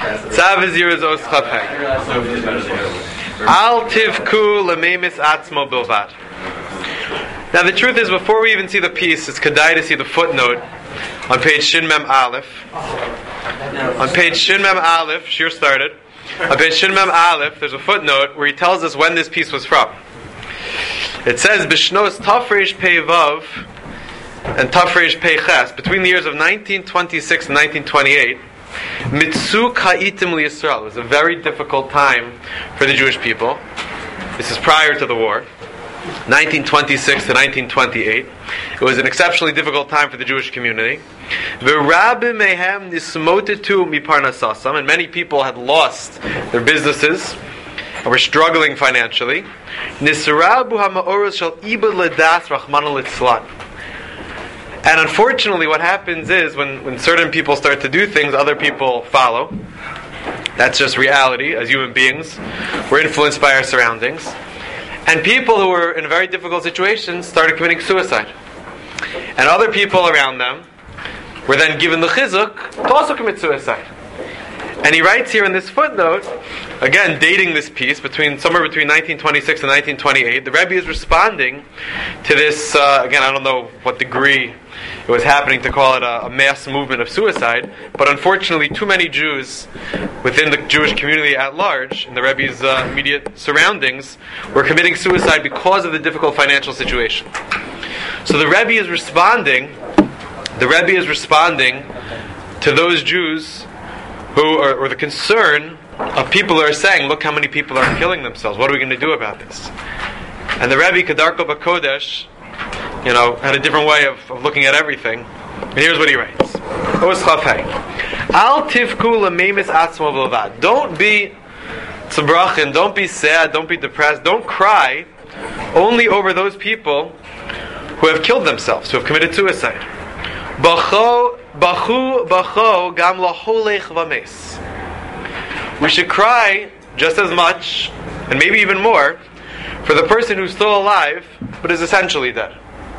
Tzav Ziruz Os Chafei. Al tivku lememis atzmo bilvad. Now the truth is, before we even see the piece, it's kedai to see the footnote on page Shin Mem Aleph. On page Shin Mem Aleph, Shir started. On page Shin Mem Aleph, there's a footnote where he tells us when this piece was from. It says Bishnos Tafresh Pei Vav and Tafresh Pei Ches, between the years of 1926 and 1928. Mitzuk ha'itim liYisrael. It was a very difficult time for the Jewish people. This is prior to the war, 1926 to 1928. It was an exceptionally difficult time for the Jewish community. V'rabim mehem nismotetu miparnasasam, and many people had lost their businesses and were struggling financially. Nisrabu ha'ma'oros shel ibad ledas rachmana litzlan. And unfortunately, what happens is when certain people start to do things, other people follow. That's just reality. As human beings, we're influenced by our surroundings. And people who were in a very difficult situation started committing suicide. And other people around them were then given the chizuk to also commit suicide. And he writes here in this footnote, again dating this piece, somewhere between 1926 and 1928, the Rebbe is responding to this, again, I don't know what degree it was happening to call it a mass movement of suicide, but unfortunately too many Jews within the Jewish community at large, in the Rebbe's immediate surroundings, were committing suicide because of the difficult financial situation. So the Rebbe is responding to those Jews who are, or the concern of people who are saying, look how many people are killing themselves, what are we going to do about this? And the Rebbe, Kedarko Bakodesh, had a different way of looking at everything. And here's what he writes. Al tivku lememis atzmo bilvad. Don't be tzabrachin, don't be sad, don't be depressed, don't cry only over those people who have killed themselves, who have committed suicide. Bachu gam laholech vames. We should cry just as much, and maybe even more, for the person who's still alive, but is essentially dead.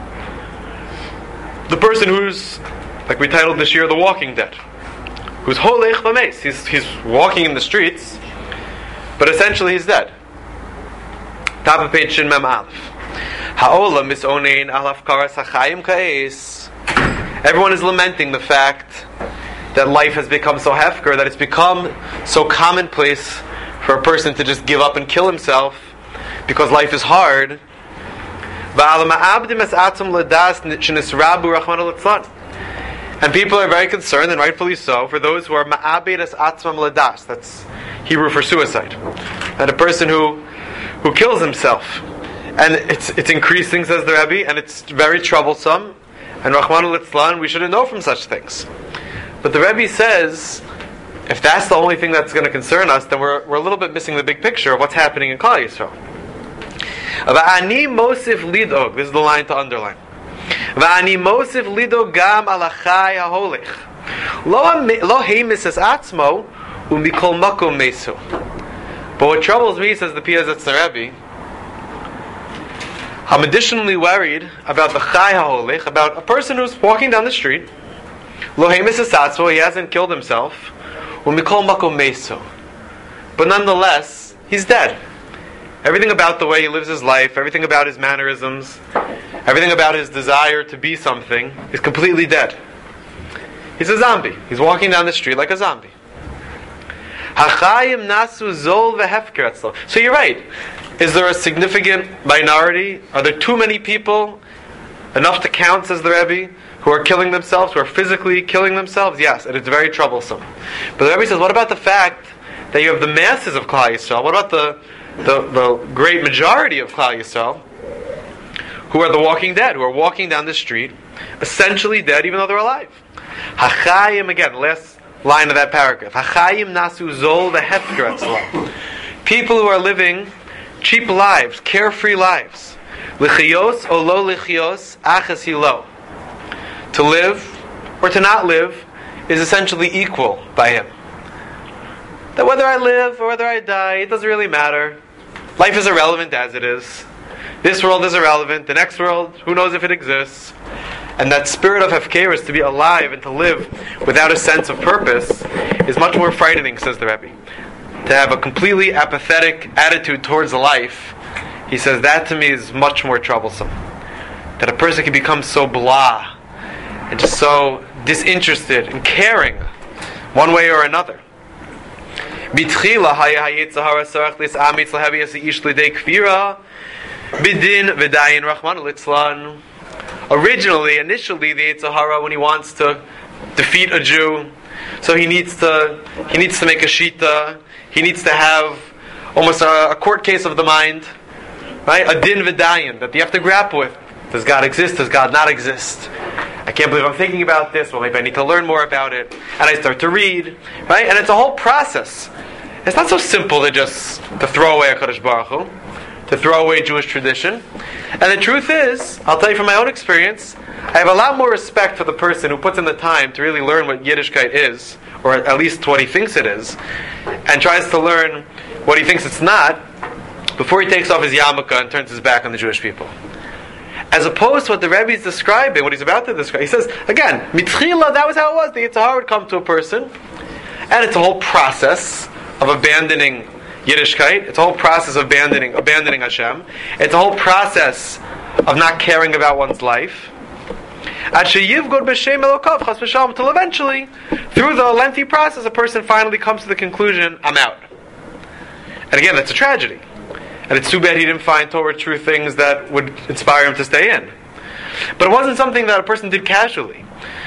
The person who's, like we titled this year, The Walking Dead. Who's holech vames. He's walking in the streets, but essentially he's dead. Top of page Shin Mem Aleph. Ha'olam misonein al hafkaras hachayim ka'es. Everyone is lamenting the fact that life has become so hefker, that it's become so commonplace for a person to just give up and kill himself because life is hard. And people are very concerned, and rightfully so, for those who are ma'abed es atzmam ledas. That's Hebrew for suicide. And a person who kills himself. And it's increasing, says the Rebbe, and it's very troublesome. And Rachmana litzlan, we shouldn't know from such things. But the Rebbe says, if that's the only thing that's going to concern us, then we're a little bit missing the big picture of what's happening in Klal Yisrael. Va'ani mosif lidog. This is the line to underline. Va'ani mosif lidog gam alachai haholech. Lo heimis es atzmo umikol makom mesu. But what troubles me, says the Piazetz Rebbe, I'm additionally worried about the chai haholech, about a person who's walking down the street. Lo heimis es atzmo, he hasn't killed himself. Umikol makom mesu. But nonetheless, he's dead. Everything about the way he lives his life, everything about his mannerisms, everything about his desire to be something is completely dead. He's a zombie. He's walking down the street like a zombie. Hachayim nasu zol vehefker etzlo. So you're right. Is there a significant minority? Are there too many people, enough to count, says the Rebbe, who are killing themselves, who are physically killing themselves? Yes, and it's very troublesome. But the Rebbe says, what about the fact that you have the masses of Klal Yisrael? What about the great majority of Klal Yisrael, who are the walking dead, who are walking down the street, essentially dead even though they're alive? Hachayim, again, last line of that paragraph. Hachayim nasu zol vehefker etzlo. People who are living cheap lives, carefree lives. Lichios o lo lichios, achas hilo. To live or to not live is essentially equal by him. That whether I live or whether I die, it doesn't really matter. Life is irrelevant as it is. This world is irrelevant. The next world, who knows if it exists. And that spirit of Hefkerus, to be alive and to live without a sense of purpose, is much more frightening, says the Rebbe. To have a completely apathetic attitude towards life, he says, that to me is much more troublesome. That a person can become so blah and just so disinterested and caring one way or another. Originally, initially, the Yetzer Hara, when he wants to defeat a Jew, so he needs to make a shita. He needs to have almost a court case of the mind, right? A din v'dayin that you have to grapple with. Does God exist? Does God not exist? I can't believe I'm thinking about this. Well, maybe I need to learn more about it. And I start to read, right? And it's a whole process. It's not so simple to throw away HaKadosh Baruch Hu, to throw away Jewish tradition. And the truth is, I'll tell you from my own experience, I have a lot more respect for the person who puts in the time to really learn what Yiddishkeit is, or at least what he thinks it is, and tries to learn what he thinks it's not, before he takes off his yarmulke and turns his back on the Jewish people. As opposed to what the Rebbe is describing, what he's about to describe. He says, again, mitchila, that was how it was. The Yetzer Hara would come to a person, and it's a whole process of abandoning Yiddishkeit. It's a whole process of abandoning Hashem. It's a whole process of not caring about one's life. Until eventually, through the lengthy process, a person finally comes to the conclusion, I'm out. And again, that's a tragedy. And it's too bad he didn't find Torah true things that would inspire him to stay in. But it wasn't something that a person did casually.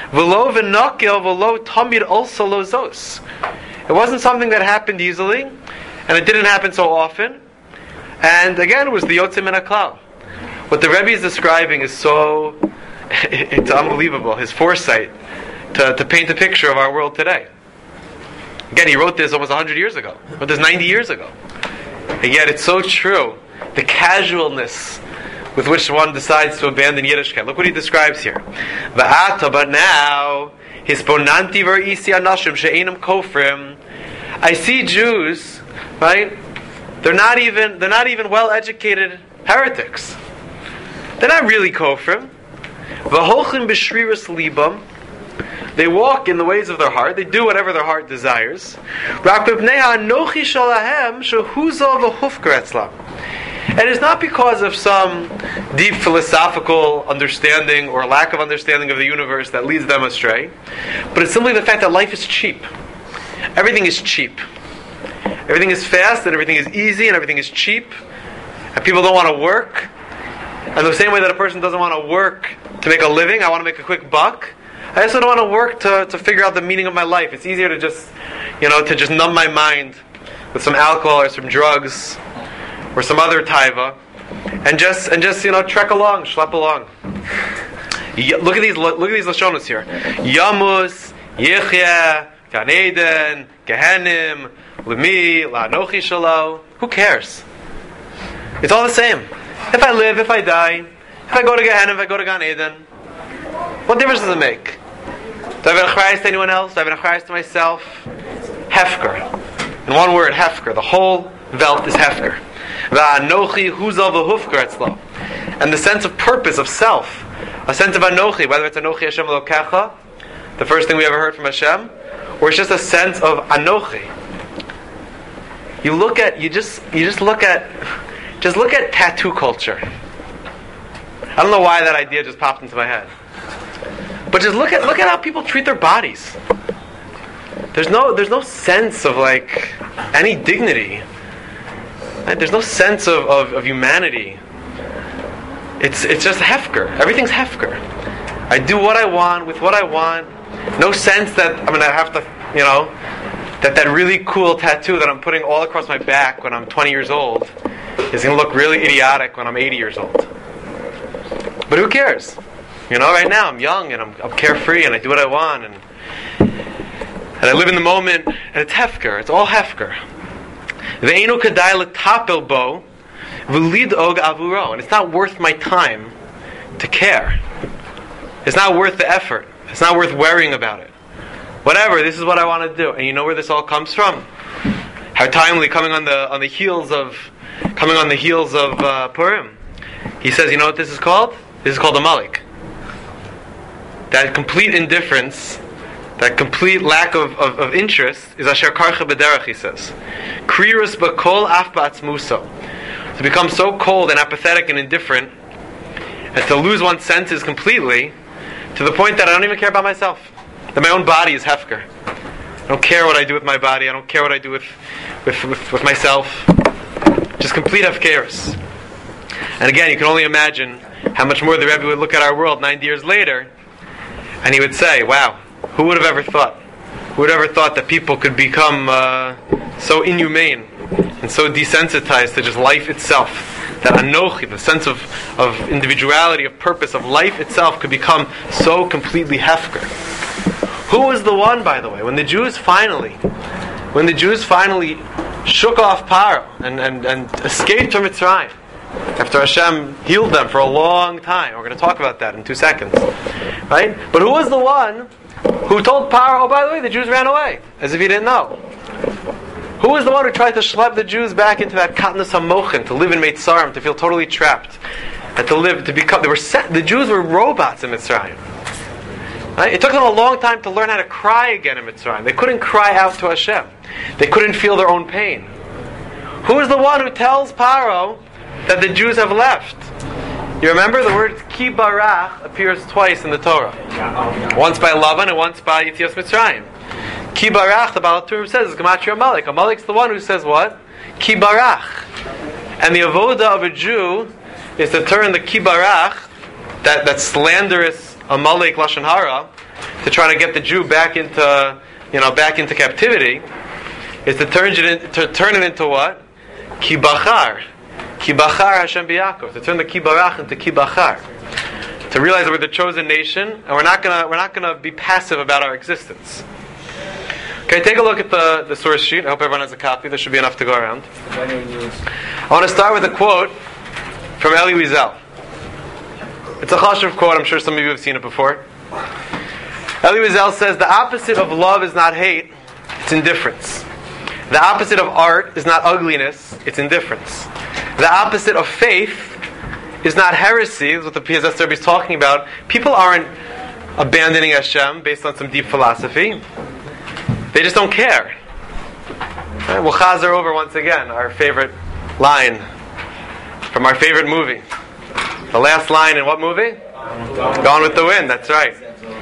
It wasn't something that happened easily, and it didn't happen so often. And again, it was the Yotzei Min HaKlal. What the Rebbe is describing is so... it's unbelievable, his foresight to paint a picture of our world today. Again, he wrote this almost 100 years ago. He wrote this 90 years ago. And yet it's so true. The casualness with which one decides to abandon Yiddishkeit. Look what he describes here. But now, hisponanti v'isi anashim she'enam kofrim. I see Jews, right? They're not even well-educated heretics. They're not really kofrim. V'holchim b'shriras libam. They walk in the ways of their heart. They do whatever their heart desires. And it's not because of some deep philosophical understanding or lack of understanding of the universe that leads them astray, but it's simply the fact that life is cheap. Everything is cheap. Everything is fast, and everything is easy, and everything is cheap, and people don't want to work. And the same way that a person doesn't want to work to make a living, I want to make a quick buck. I also don't want to work to figure out the meaning of my life. It's easier to just numb my mind with some alcohol or some drugs or some other taiva, and just trek along, schlep along. Look at these lashonos here. Yamus, Yechya, Gan Eden, Gehenim, Lemi, La'anochi Shalo. Who cares? It's all the same. If I live, if I die, if I go to Gehenim, if I go to Gan Eden, what difference does it make? Do I have an achrayus to anyone else? Do I have an achrayus to myself? Hefker. In one word, hefker. The whole Welt is hefker. Va'anochi huzal v'hufker etzlo. And the sense of purpose, of self, a sense of anochi, whether it's anochi Hashem Elokecha, the first thing we ever heard from Hashem, or it's just a sense of anochi. Look at tattoo culture. I don't know why that idea just popped into my head. But just look at how people treat their bodies. There's no sense of any dignity. Right? There's no sense of humanity. It's just hefker. Everything's hefker. I do what I want with what I want. No sense that I'm gonna have to, that really cool tattoo that I'm putting all across my back when I'm 20 years old is gonna look really idiotic when I'm 80 years old. But who cares? Right now I'm young and I'm carefree and I do what I want and I live in the moment, and it's hefker. It's all hefker. Ve'enu kadai l'tapel bo v'lid'og avuro, and it's not worth my time to care. It's not worth the effort. It's not worth worrying about it. Whatever. This is what I want to do, and you know where this all comes from. How timely, coming on the heels of Purim. He says, you know what this is called? This is called a Malik. that complete indifference, that complete lack of interest, is asher karcha b'derech, he says. Krirus b'kol af ba'atzmuso. To become so cold and apathetic and indifferent, and to lose one's senses completely, to the point that I don't even care about myself. That my own body is hefker. I don't care what I do with my body. I don't care what I do with myself. Just complete hefkerus. And again, you can only imagine how much more the Rebbe would look at our world 90 years later, and he would say, wow, who would have ever thought? Who would have ever thought that people could become so inhumane and so desensitized to just life itself? That anochi, the sense of individuality, of purpose, of life itself, could become so completely hefker. Who was the one, by the way, when the Jews finally shook off Paro and escaped from Mitzrayim, after Hashem healed them for a long time? We're going to talk about that in 2 seconds. Right? But who was the one who told Paro, oh, by the way, the Jews ran away, as if he didn't know? Who was the one who tried to schlep the Jews back into that Katnas HaMochin, to live in Mitzrayim, to feel totally trapped, and the Jews were robots in Mitzrayim. Right? It took them a long time to learn how to cry again in Mitzrayim. They couldn't cry out to Hashem. They couldn't feel their own pain. Who is the one who tells Paro that the Jews have left? You remember the word Ki Barach appears twice in the Torah. Once by Lavan and once by Yitzias Mitzrayim. Ki Barach, the Baal HaTurim says, is Gematria Amalek. Amalek's the one who says what? Ki Barach. And the avoda of a Jew is to turn the Ki Barach, that slanderous Amalek Lashon Hara, to try to get the Jew back into captivity, is to turn it into what? Ki Bachar. Ki Bachar Hashem B'Yakov. To turn the Ki Barach into Ki Bachar. To realize that we're the chosen nation, and we're not gonna be passive about our existence. Okay, take a look at the source sheet. I hope everyone has a copy. There should be enough to go around. I want to start with a quote from Elie Wiesel. It's a chashuv quote. I'm sure some of you have seen it before. Elie Wiesel says, the opposite of love is not hate, it's indifference. The opposite of art is not ugliness, it's indifference. The opposite of faith is not heresy, is what the PSS Rebbe is talking about. People aren't abandoning Hashem based on some deep philosophy. They just don't care. Right? We'll chazer over once again our favorite line from our favorite movie. The last line in what movie? Gone with the Wind, that's right.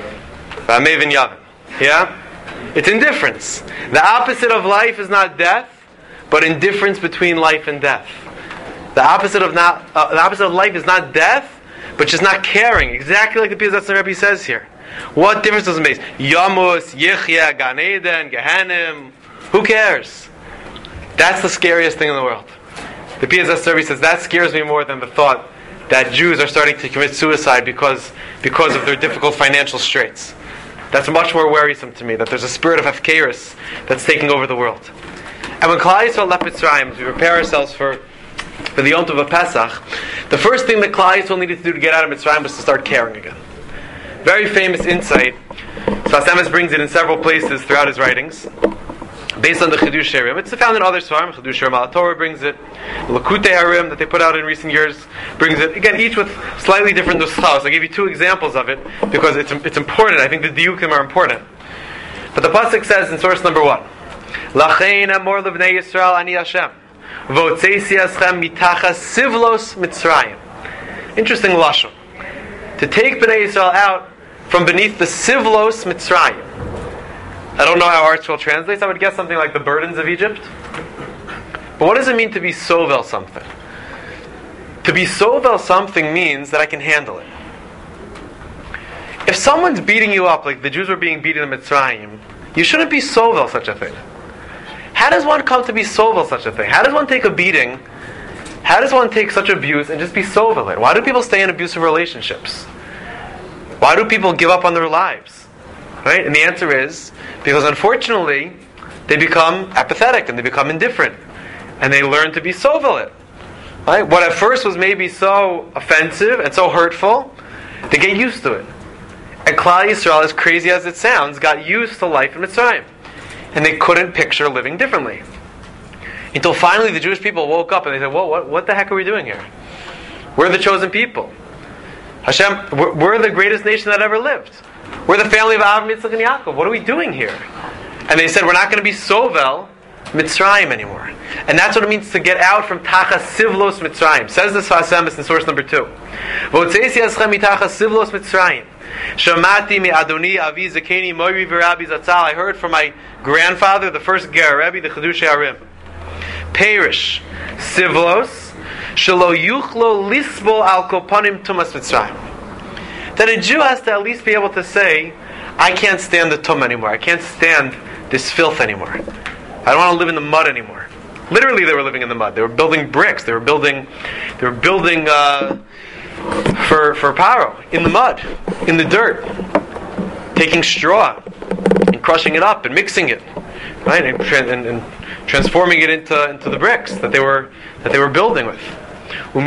Maven Yavin. Yeah? It's indifference. The opposite of life is not death, but indifference between life and death. The opposite of life is not death, but just not caring. Exactly like the Piyaz Rebbe says here. What difference does it make? Yamus, Yichya, Gan Eden, Gehenim. Who cares? That's the scariest thing in the world. The Piyaz Rebbe says that scares me more than the thought that Jews are starting to commit suicide because of their difficult financial straits. That's much more worrisome to me, that there's a spirit of Hefkerus that's taking over the world. And when Klal Yisrael left Mitzrayim, as we prepare ourselves for the Yom Tov of Pesach, the first thing that Klal Yisrael needed to do to get out of Mitzrayim was to start caring again. Very famous insight. Sfas Emes brings it in several places throughout his writings, based on the Chidush Harim. It's found in other Svarim. Chidush Harim al Torah brings it. The Lakutei Harim that they put out in recent years brings it. Again, each with slightly different nuschos. I give you 2 examples of it because it's important. I think the diukim are important. But the pasuk says in source number 1, Lachein amor levnei Yisrael ani Hashem v'otzeisi aschem mitachas sivlos Mitzrayim. Interesting lashon. To take Bnei Yisrael out from beneath the sivlos Mitzrayim. I don't know how ArtScroll translates. I would guess something like the burdens of Egypt. But what does it mean to be sovel something? To be sovel something means that I can handle it. If someone's beating you up like the Jews were being beaten in Mitzrayim, you shouldn't be sovel such a thing. How does one come to be sovel such a thing? How does one take a beating? How does one take such abuse and just be sovel it? Why do people stay in abusive relationships? Why do people give up on their lives? Right? And the answer is because unfortunately they become apathetic and they become indifferent and they learn to be sovel it. Right? What at first was maybe so offensive and so hurtful, they get used to it. And Klal Yisrael, as crazy as it sounds, got used to life in Mitzrayim. And they couldn't picture living differently. Until finally the Jewish people woke up and they said, "Whoa, what the heck are we doing here? We're the chosen people. Hashem, we're the greatest nation that ever lived. We're the family of Avraham, Yitzchak, and Yaakov. What are we doing here? And they said, we're not going to be Sovel Mitzrayim anymore. And that's what it means to get out from Tachas Sivlos Mitzrayim. Says the Sfas Emes in source number 2. V'otzeisi aschem mitachas Sivlos Mitzrayim. Shamati mi Adoni Avi Zakeni Moiri v'Rabbi Zatzal. I heard from my grandfather, the first Ger Rebbe, the Chiddushei Harim. Perish Sivlos Shelo Yuchlo Lisbol Al Kopanim Tumas Mitzrayim. That a Jew has to at least be able to say, I can't stand the tum anymore. I can't stand this filth anymore. I don't want to live in the mud anymore. Literally, they were living in the mud. They were building bricks. They were building for Paro in the mud, in the dirt, taking straw and crushing it up and mixing it, right, and transforming it into the bricks that they were building with. And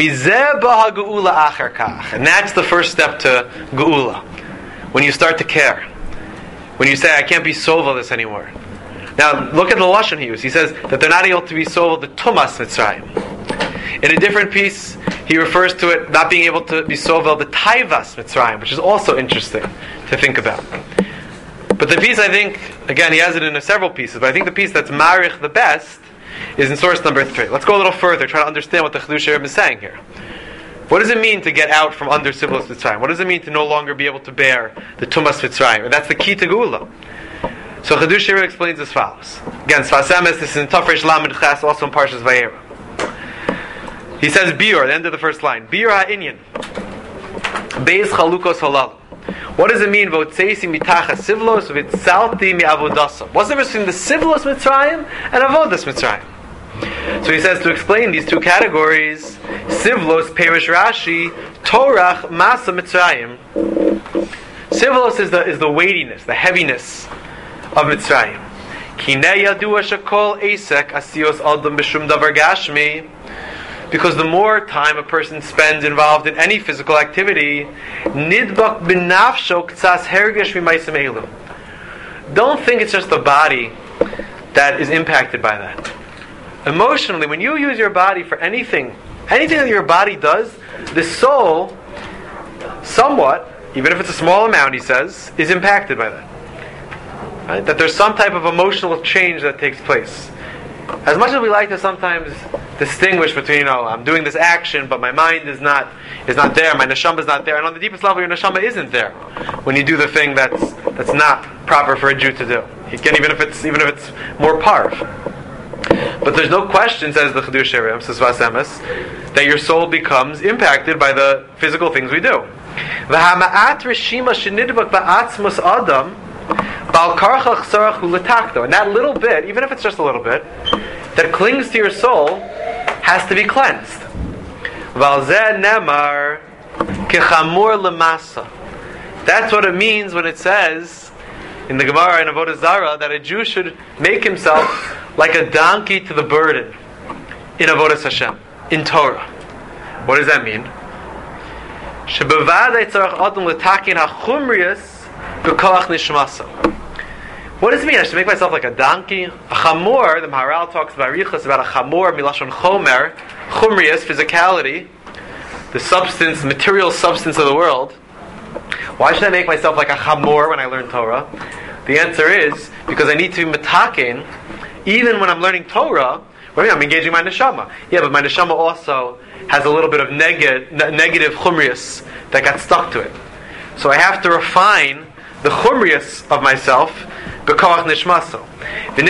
that's the first step to geula. When you start to care, when you say, I can't be sovel this anymore. Now, look at the lashon he used. He says that they're not able to be sovel the tumas Mitzrayim. In a different piece, he refers to it not being able to be sovel the taivas Mitzrayim, which is also interesting to think about. But the piece, I think, again, he has it in several pieces, but I think the piece that's marich the best is in source number 3. Let's go a little further, try to understand what the Chiddushei Harim is saying here. What does it mean to get out from under Sivlos Mitzrayim? What does it mean to no longer be able to bear the Tumas Mitzrayim? And that's the key to Geula. So Chiddushei Harim explains as follows. Again, Sfas Emes, this is in Tafresh Lamed Ches, also in Parshas Vayera. He says, Biur, the end of the first line. Biur ha'inyan. Beis chalukos halal. What does it mean? Votzeisi mitachas sivlos v'tzalti mi'avodasa. What's the difference between the Sivlos Mitzrayim and Avodas Mitzrayim? So he says to explain these two categories, Sivlos, Perish Rashi, Torach, Masa Mitzrayim. Sivlos is the weightiness, the heaviness of Mitzrayim. Kinei yadua shakol esek asios adam b'shum davar gashmi. Because the more time a person spends involved in any physical activity, nidbak b'nafsho k'tzas hergesh mi'maisem elu. Don't think it's just the body that is impacted by that. Emotionally, when you use your body for anything that your body does, the soul, somewhat, even if it's a small amount, he says, is impacted by that. Right? That there's some type of emotional change that takes place. As much as we like to sometimes distinguish between, I'm doing this action, but my mind is not there, my neshama is not there, and on the deepest level, your neshama isn't there when you do the thing that's not proper for a Jew to do. He can, even if it's more parv. But there's no question, says the Chiddushei Harim, says Sfas Emes, that your soul becomes impacted by the physical things we do. V'hama'at reshima shenidbak ba'atzmos adam bal karchach sarach uletakto. And that little bit, even if it's just a little bit, that clings to your soul, has to be cleansed. Valzeh nemar kechamur lemasa. That's what it means when it says in the Gemara in Avodah Zarah that a Jew should make himself like a donkey to the burden in Avodas Hashem, in Torah. What does that mean? What does it mean? I should make myself like a donkey? A chamor, the Maharal talks about Arichas, about a chamor, milashon chomer, chumrius, physicality, the substance, material substance of the world. Why should I make myself like a chamor when I learn Torah? The answer is because I need to be metaken. Even when I'm learning Torah, I'm engaging my neshama. Yeah, but my neshama also has a little bit of negative chumrius that got stuck to it. So I have to refine the chumrius of myself b'koach nishmaso. And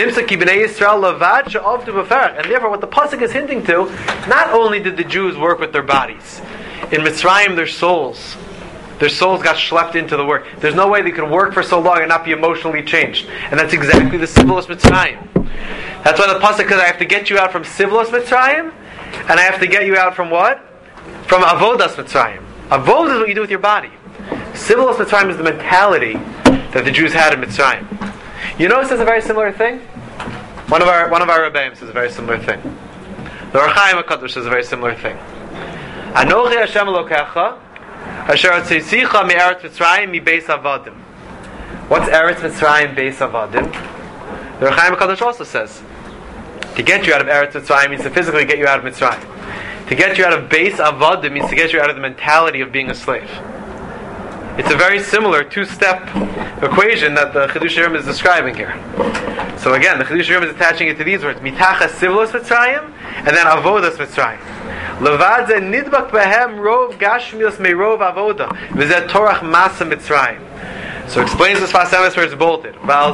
therefore, what the pasuk is hinting to, not only did the Jews work with their bodies, in Mitzrayim their souls got schlepped into the work. There's no way they could work for so long and not be emotionally changed. And that's exactly the Sivlos Mitzrayim. That's why the pasuk says I have to get you out from Sivlos Mitzrayim, and I have to get you out from what? From Avodas Mitzrayim. Avodah is what you do with your body. Sivlos Mitzrayim is the mentality that the Jews had in Mitzrayim. You notice it's a very similar thing? One of our Rebbeim says a very similar thing. The Or Chaim HaKadosh says a very similar thing. Anochi Hashem Elokecha Asher Tzitzicha mi'eretz Mitzrayim mi-beis avadim. What's Eretz Mitzrayim beis avadim? The Or Chaim HaKadosh also says to get you out of Eretz Mitzrayim means to physically get you out of Mitzrayim. To get you out of beis avadim means to get you out of the mentality of being a slave. It's a very similar two-step equation that the Chidush Yerim is describing here. So again, the Chidush Yerim is attaching it to these words: Mitachas Sivlos Mitzrayim, and then Avodas Mitzrayim. Levad ze nidbak behem rov gashmios meirov avoda, v'zeh torach masa Mitzrayim. So explains this Sfas Emes where it's bolted.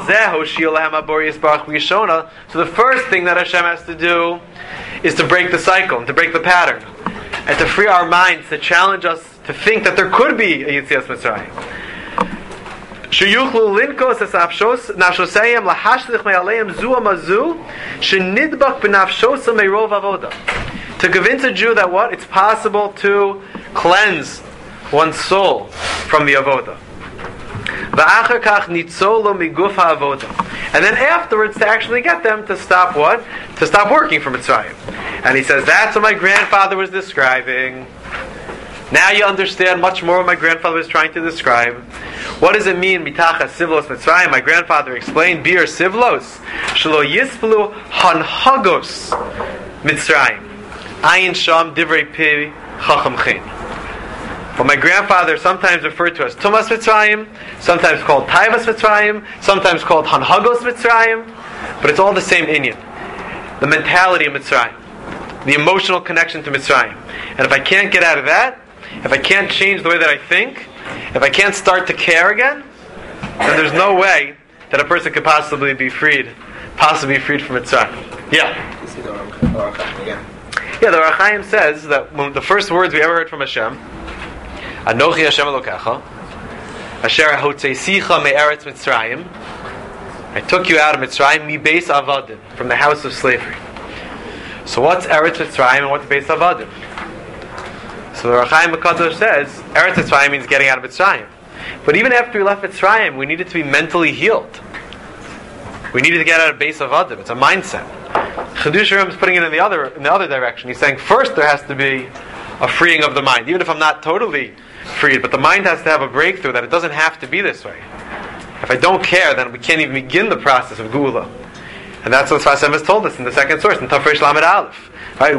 So the first thing that Hashem has to do is to break the cycle, and to break the pattern, and to free our minds, to challenge us to think that there could be a Yetzias Mitzrayim. To convince a Jew that what? It's possible to cleanse one's soul from the avoda. And then afterwards to actually get them to stop what? To stop working for Mitzrayim. And he says, that's what my grandfather was describing. Now you understand much more what my grandfather was trying to describe. What does it mean, Mitachas Sivlos Mitzrayim? My grandfather explained, Bir Sivlos, Shelo Yispelu Hanhagos Mitzrayim. Ayin Sham Divrei Pi Chacham Chen. What my grandfather sometimes referred to as Tumas Mitzrayim, sometimes called Taivas Mitzrayim, sometimes called Hanhagos Mitzrayim, but it's all the same inyan. The mentality of Mitzrayim, the emotional connection to Mitzrayim. And if I can't get out of that, if I can't change the way that I think, if I can't start to care again, then there's no way that a person could possibly be freed from Mitzrayim. Yeah. Yeah, the Ohr HaChaim says that one of the first words we ever heard from Hashem, Anochi Hashem Elokecha, Asher Hotzesicha me'eretz Mitzrayim, I took you out of Mitzrayim, mi beis avadim, from the house of slavery. So what's Eretz Mitzrayim and what's beis avadim? So the Ohr HaChaim HaKadosh says, Eretz Mitzrayim means getting out of Mitzrayim. But even after we left Mitzrayim, we needed to be mentally healed. We needed to get out of beis avadim. It's a mindset. Chidush Yerim is putting it in the other direction. He's saying first there has to be a freeing of the mind, even if I'm not totally freed, but the mind has to have a breakthrough that it doesn't have to be this way. If I don't care, then we can't even begin the process of Geula. And that's what Sfas Emes told us in the second source, in Tafresh Lamed Aleph. Right?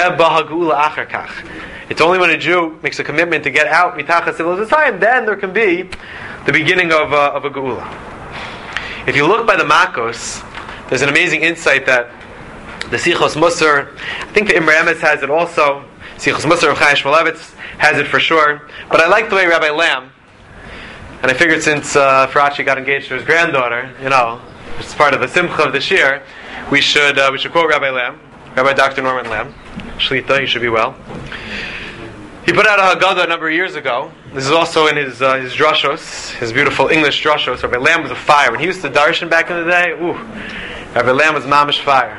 It's only when a Jew makes a commitment to get out Mitachas Sivlos Mitzrayim, then there can be the beginning of a Geula. If you look by the Makos, there's an amazing insight that the Sichos Musar, I think the Imre Emes has it also, Sichos Musar of Chaim Shmulevitz has it for sure, but I like the way Rabbi Lam, and I figured since Farachi got engaged to his granddaughter, it's part of the simcha of the shir, we should quote Rabbi Lam, Rabbi Dr. Norman Lam, Shlita, you should be well. He put out a Haggadah a number of years ago. This is also in his drashos, his beautiful English drashos. Rabbi Lam was a fire. When he used to darshan back in the day, Rabbi Lam was mamish fire.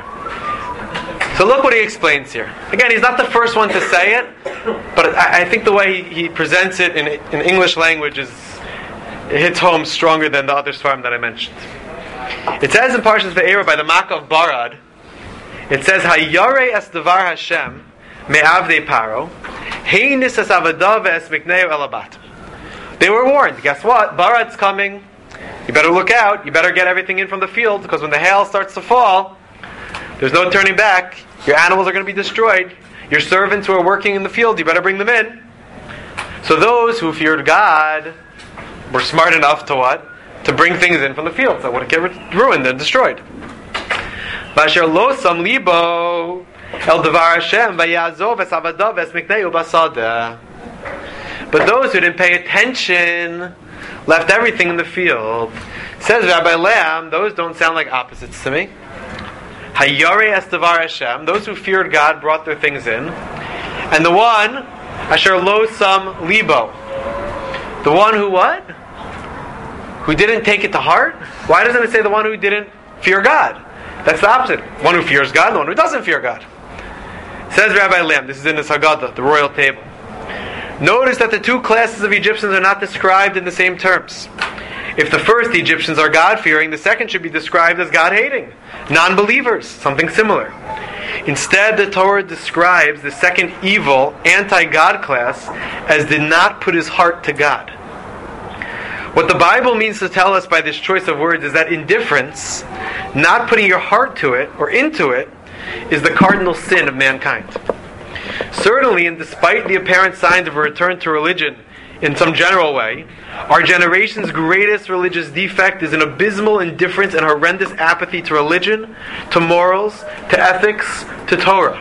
So look what he explains here. Again, he's not the first one to say it, but I think the way he presents it in English language it hits home stronger than the other svarim that I mentioned. It says in Parshas Ve'era by the Makkah of Barad, it says, Hayare es devar Hashem me'avdei paro, heinis es avadav ve'es mikneu elabat. They were warned. Guess what? Barad's coming. You better look out. You better get everything in from the field, because when the hail starts to fall, there's no turning back. Your animals are going to be destroyed. Your servants who are working in the field, you better bring them in. So those who feared God were smart enough to what? To bring things in from the field, so it wouldn't get ruined and destroyed. Vasher lo sam libo el devar Hashem vayazov es avadav es mikneu basada. But those who didn't pay attention left everything in the field. Says Rabbi Lam, those don't sound like opposites to me. Hayare es devar Hashem, those who feared God brought their things in. And the one, asher lo sam libo, the one who what? Who didn't take it to heart? Why doesn't it say the one who didn't fear God? That's the opposite. One who fears God, the one who doesn't fear God. Says Rabbi Lam, this is in the Haggadah, the royal table. Notice that the two classes of Egyptians are not described in the same terms. If the first Egyptians are God-fearing, the second should be described as God-hating. Non-believers, something similar. Instead, the Torah describes the second evil, anti-God class as did not put his heart to God. What the Bible means to tell us by this choice of words is that indifference, not putting your heart to it or into it, is the cardinal sin of mankind. Certainly, and despite the apparent signs of a return to religion in some general way, our generation's greatest religious defect is an abysmal indifference and horrendous apathy to religion, to morals, to ethics, to Torah.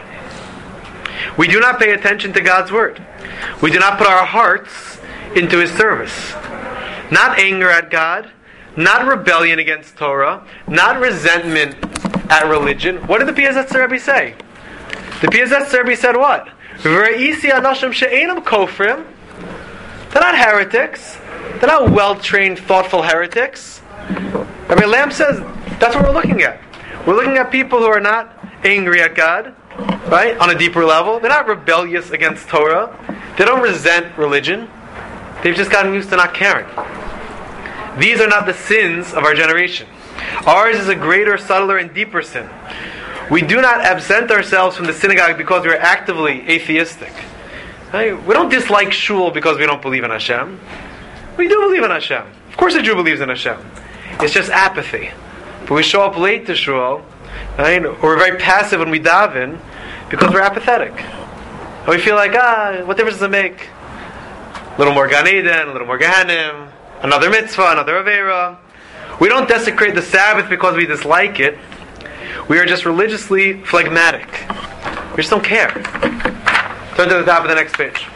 We do not pay attention to God's word. We do not put our hearts into His service. Not anger at God, not rebellion against Torah, not resentment at religion. What did the Piazetz Rebbe say? The Piazetz Rebbe said what? V're'isi anashim she'enam kofrim. They're not heretics. They're not well-trained, thoughtful heretics. Rabbi Lamb says that's what we're looking at. We're looking at people who are not angry at God, right? On a deeper level. They're not rebellious against Torah. They don't resent religion. They've just gotten used to not caring. These are not the sins of our generation. Ours is a greater, subtler, and deeper sin. We do not absent ourselves from the synagogue because we are actively atheistic. Right? We don't dislike shul because we don't believe in Hashem. We do believe in Hashem. Of course a Jew believes in Hashem. It's just apathy. But we show up late to shul, right? Or we're very passive when we daven because we're apathetic. And we feel like, what difference does it make? A little more Gan Eden, a little more Gehenim, another mitzvah, another Aveira. We don't desecrate the Sabbath because we dislike it. We are just religiously phlegmatic. We just don't care. Turn to the top of the next page.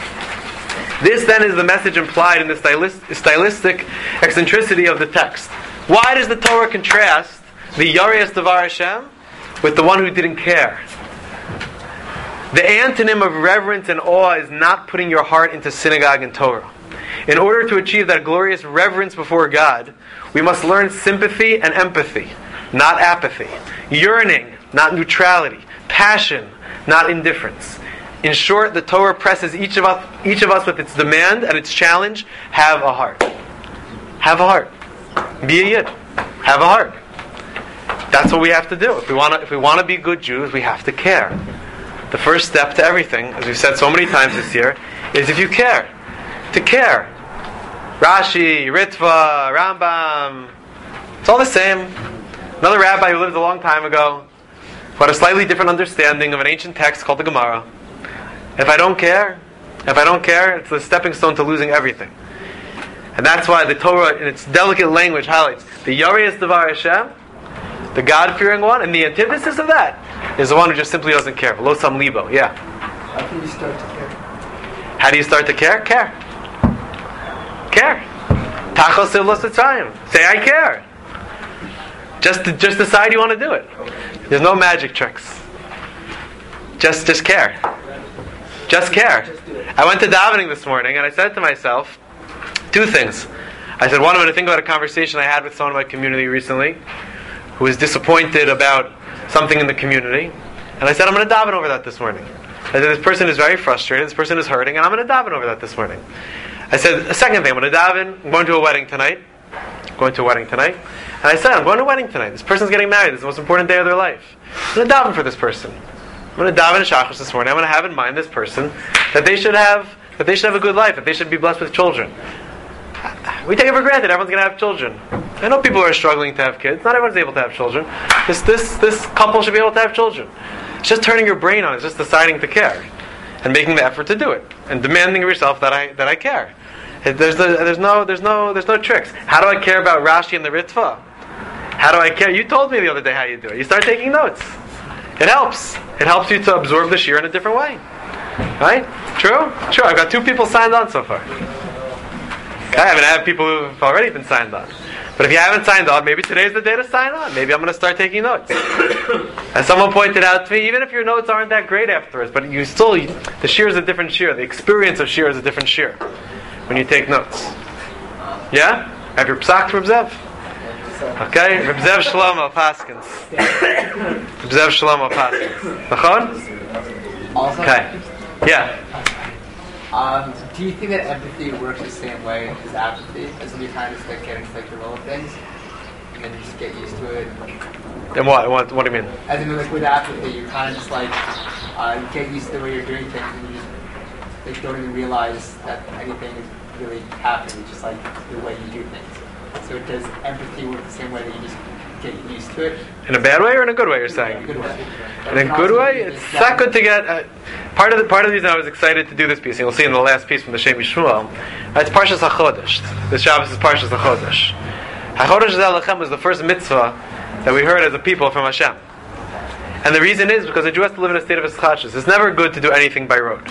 This then is the message implied in the stylistic eccentricity of the text. Why does the Torah contrast the Yareas Devar Hashem with the one who didn't care? The antonym of reverence and awe is not putting your heart into synagogue and Torah. In order to achieve that glorious reverence before God, we must learn sympathy and empathy, not apathy. Yearning, not neutrality. Passion, not indifference. In short, the Torah presses each of us with its demand and its challenge: have a heart. Have a heart. Be a Yid. Have a heart. That's what we have to do. If we want to be good Jews, we have to care. The first step to everything, as we've said so many times this year, is if you care. To care. Rashi, Ritva, Rambam, it's all the same. Another rabbi who lived a long time ago, who had a slightly different understanding of an ancient text called the Gemara. If I don't care, it's the stepping stone to losing everything. And that's why the Torah, in its delicate language, highlights the Yareas Devar Hashem, the God-fearing one, and the antithesis of that is the one who just simply doesn't care. Lo sam libo. Yeah. How can you start to care? How do you start to care? Care. Care. Tachos Sivlos Tzayim. Say I care. Just decide you want to do it. There's no magic tricks. Just care. Just care. I went to davening this morning and I said to myself two things. I said, one, I'm going to think about a conversation I had with someone in my community recently who was disappointed about something in the community. And I said, I'm going to daven over that this morning. I said, this person is very frustrated, this person is hurting, and I'm going to daven over that this morning. I said, a second thing, I'm going to daven, I'm going to a wedding tonight. And I said, I'm going to a wedding tonight. This person's getting married. This is the most important day of their life. I'm going to daven for this person. I'm going to daven in Shachos this morning. I'm going to have in mind this person, that they should have a good life, that they should be blessed with children. We take it for granted. Everyone's going to have children. I know people are struggling to have kids. Not everyone's able to have children. This couple should be able to have children. It's just turning your brain on. It's just deciding to care and making the effort to do it and demanding of yourself that I care. There's no tricks. How do I care about Rashi and the Ritva? How do I care? You told me the other day how you do it. You start taking notes. It helps. It helps you to absorb the shir in a different way. Right? True? Sure. I've got 2 people signed on so far. I have people who've already been signed on. But if you haven't signed on, maybe today's the day to sign on. Maybe I'm going to start taking notes. And someone pointed out to me, even if your notes aren't that great afterwards, but the shir is a different shir. The experience of shir is a different shir when you take notes. Yeah? Have your psak from Zev? Okay? Reb Zev Shlomo Paskins. Reb Zev Shlomo Paskins. Nachon? Okay. Yeah. Do you think that empathy works the same way as apathy? As in you kind of just like getting like the roll of things, and then you just get used to it? And what do you mean? As in like with apathy, you kind of just like you get used to the way you're doing things, and you just like don't even realize that anything is really happening. It's just like the way you do things. So does empathy work the same way that you just get used to it. In a bad way or in a good way, you're saying? Good way. In a good way? It's not good to get... part of the reason I was excited to do this piece, and you'll see in the last piece from the Shem Yishmuel, it's Parshas HaChodesh. This Shabbos is Parshas HaChodesh. HaChodesh Zeh was the first mitzvah that we heard as a people from Hashem. And the reason is because a Jew has to live in a state of eschatshus. It's never good to do anything by road.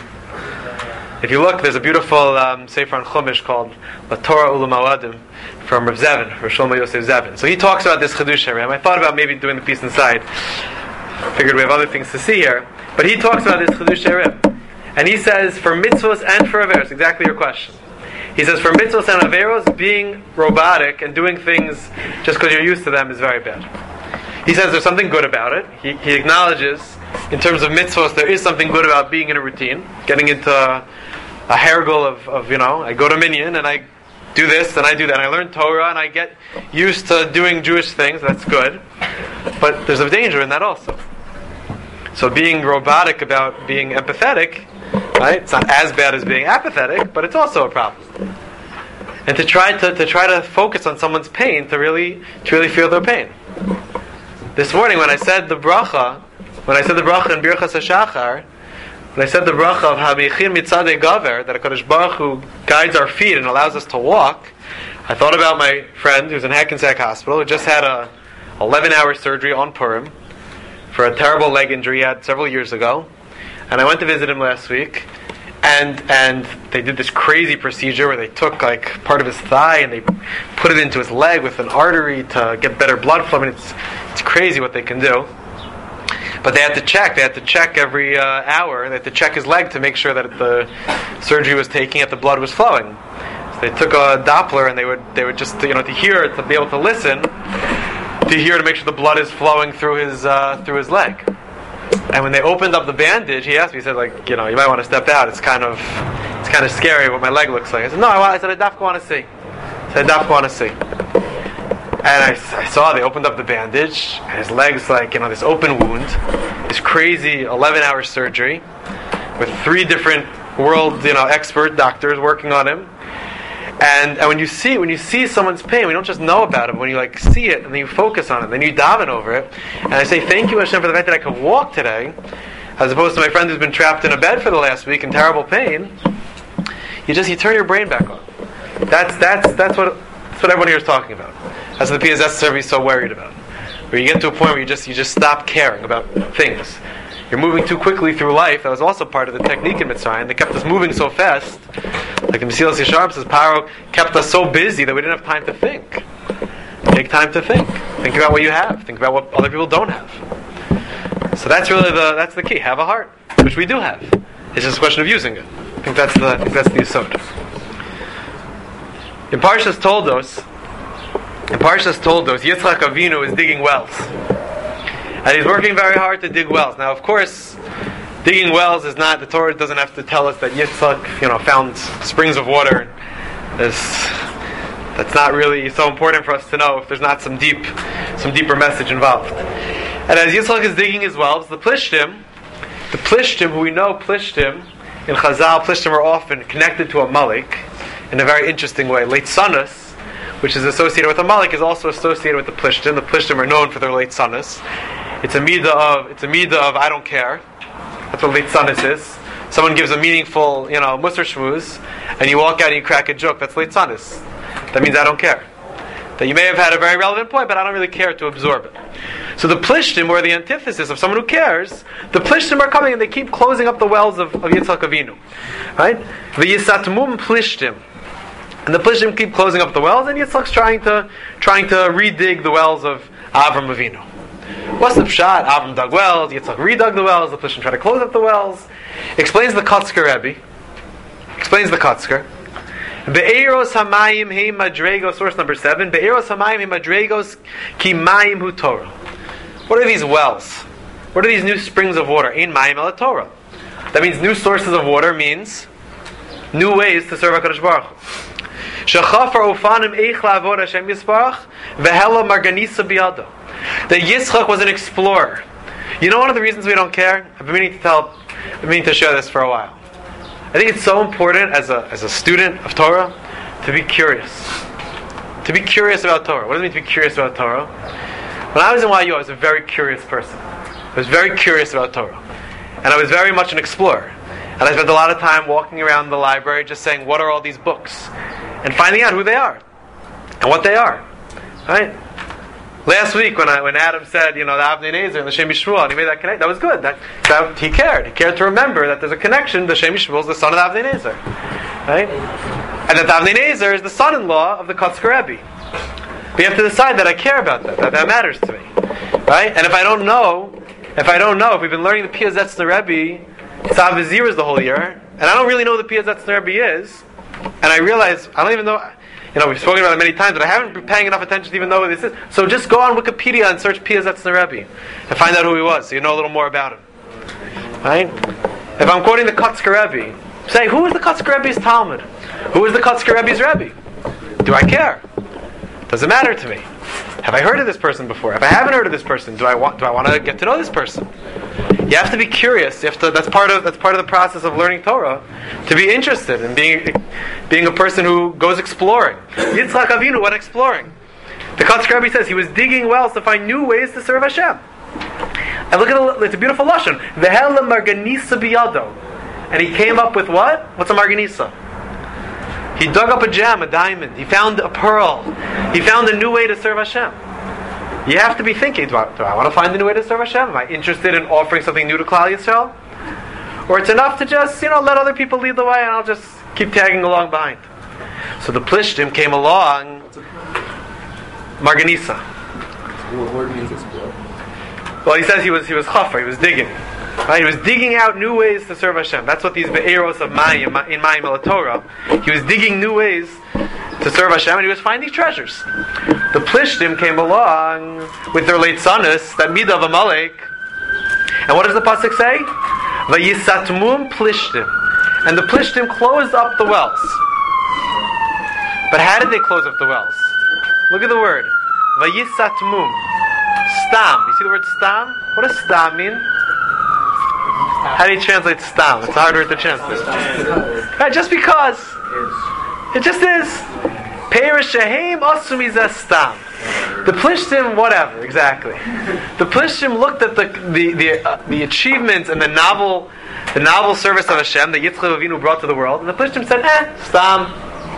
If you look, there's a beautiful Sefer on Chumash called La Torah Ula Mawadim from Rav Zevin, Rav Shlomo Yosef Zevin. So he talks about this Chidush Harem. I thought about maybe doing the piece inside. Figured we have other things to see here. But he talks about this Chidush Harem. And he says, for mitzvahs and for averos, exactly your question. He says, for mitzvahs and averos, being robotic and doing things just because you're used to them is very bad. He says there's something good about it. He acknowledges, in terms of mitzvahs, there is something good about being in a routine, getting into a hergel of I go to Minyan and I do this and I do that, and I learn Torah and I get used to doing Jewish things. That's good. But there's a danger in that also. So being robotic about being empathetic, right? It's not as bad as being apathetic, but it's also a problem. And to try to focus on someone's pain, to really feel their pain. This morning, when I said the bracha in Birchas HaShachar, when I said the bracha of Hamichin Mitzadei Gaver, that HaKadosh Baruch Hu guides our feet and allows us to walk, I thought about my friend who's in Hackensack Hospital, who just had a 11-hour surgery on Purim for a terrible leg injury he had several years ago. And I went to visit him last week, and they did this crazy procedure where they took like part of his thigh and they put it into his leg with an artery to get better blood flow. I mean, it's crazy what they can do. But they had to check every hour. They had to check his leg to make sure that the surgery was taking it, the blood was flowing. So they took a Doppler and they would just to hear, to be able to listen, to hear, to make sure the blood is flowing through his leg. And when they opened up the bandage, he asked me, he said, you might want to step out. It's kind of scary what my leg looks like. I said, no, I said, I want to see. And I saw they opened up the bandage, and his leg's this open wound, this crazy 11-hour surgery, with 3 different world, expert doctors working on him. And when you see someone's pain, we don't just know about it. When you see it and then you focus on it, then you daven over it. And I say thank you Hashem for the fact that I could walk today, as opposed to my friend who's been trapped in a bed for the last week in terrible pain. You turn your brain back on. That's what everyone here is talking about. That's what the PSS service is so worried about. Where you get to a point where you just stop caring about things. You're moving too quickly through life. That was also part of the technique in Mitzrayim. They kept us moving so fast. Like the Mesilas Yesharim says, Paro kept us so busy that we didn't have time to think. Take time to think. Think about what you have. Think about what other people don't have. So that's really that's the key. Have a heart, which we do have. It's just a question of using it. I think that's the yesod. In Parshas Toldos, Yitzchak Avinu is digging wells. And he's working very hard to dig wells. Now, of course, digging wells is not, the Torah doesn't have to tell us that Yitzchak, found springs of water. That's not really so important for us to know if there's not some deeper message involved. And as Yitzchak is digging his wells, the Plishtim, who we know Plishtim, in Chazal, Plishtim are often connected to Amalek in a very interesting way. Leitzanos, which is associated with Amalek, is also associated with the Plishtim. The Plishtim are known for their Leitzanos. It's a midah of I don't care. That's what Leitzanos is. Someone gives a meaningful, Musar Shmuz, and you walk out and you crack a joke. That's Leitzanos. That means I don't care. That you may have had a very relevant point, but I don't really care to absorb it. So the Plishtim, or the antithesis of someone who cares, the Plishtim are coming and they keep closing up the wells of Yitzchak Avinu. Right? The Yisatmum Plishtim. And the Plishtim keep closing up the wells, and Yitzchak's trying to redig the wells of Avram Avinu. What's the pshat? Avram dug wells, Yitzchak redug the wells, the Plishtim try to close up the wells. Explains the Kotzker Rebbe. Be'eros hamayim he madregos, source number 7. Be'eros hamayim he madregos ki mayim hu Torah. What are these wells? What are these new springs of water? Ein mayim el Torah. That means new sources of water means new ways to serve HaKadosh Baruch Hu. Shechafar ufanim eich la'avod Hashem Yisparach vehela marganisa biyado. That Yitzchak was an explorer. One of the reasons we don't care? I've been meaning to share this for a while. I think it's so important as a student of Torah to be curious. To be curious about Torah. What does it mean to be curious about Torah? When I was in YU, I was a very curious person. I was very curious about Torah. And I was very much an explorer. And I spent a lot of time walking around the library just saying, what are all these books? And finding out who they are. And what they are. Right? Last week when Adam said, the Avnei Nezer and the Shem Yishmuel, and he made that connection, that was good. That he cared. He cared to remember that there's a connection. The Shem Yishmuel is the son of Avnei Nezer. Right? And that the Avnei Nezer is the son-in-law of the Kotzker Rebbe. But you have to decide that I care about that matters to me. Right? And if I don't know, if we've been learning the Piazetzner Rebbe, Tzav V'Ziruz the whole year, and I don't really know who the Piazetzner Rebbe is, and I realize, I don't even know, we've spoken about it many times, but I haven't been paying enough attention to even know who this is. So just go on Wikipedia and search Piazetzner Rebbe, and find out who he was, so you know a little more about him. Right? If I'm quoting the Kotzker Rebbe, say, who is the Kotzker Rebbe's Talmud? Who is the Kotzker Rebbe's Rebbe? Do I care? Does it matter to me? Have I heard of this person before? If I haven't heard of this person, do I want to get to know this person? You have to be curious. That's part of the process of learning Torah, to be interested in being a person who goes exploring. Yitzchak Avinu went exploring. The Kotzker Rebbe says he was digging wells to find new ways to serve Hashem. And look at it's a beautiful lashon. V'hel marganisa biyado, and he came up with what? What's a marganisa? He dug up a gem, a diamond. He found a pearl. He found a new way to serve Hashem. You have to be thinking, do I want to find a new way to serve Hashem? Am I interested in offering something new to Klal Yisrael? Or it's enough to just, let other people lead the way and I'll just keep tagging along behind. So the Plishtim came along. Marganisa. What word means explore? Well, he says he was chafar, he was digging. Right? He was digging out new ways to serve Hashem. That's what these be'eros of Mayim, in Mayim el Torah, he was digging new ways to serve Hashem, and he was finding treasures. The Plishtim came along with their late sonus, that Midah of Amalek, and what does the pasuk say? Vayisatmum Plishtim. And the Plishtim closed up the wells. But how did they close up the wells? Look at the word. Vayisatmum. Stam. You see the word stam? What does stam mean? How do you translate stam? It's a hard word to translate. Right, just because. It just is. Perish Shehem Asumizah stam. The Plishtim, whatever, exactly. The Plishtim looked at the achievements and the novel service of Hashem that Yitzchak Avinu brought to the world, and the Plishtim said, stam.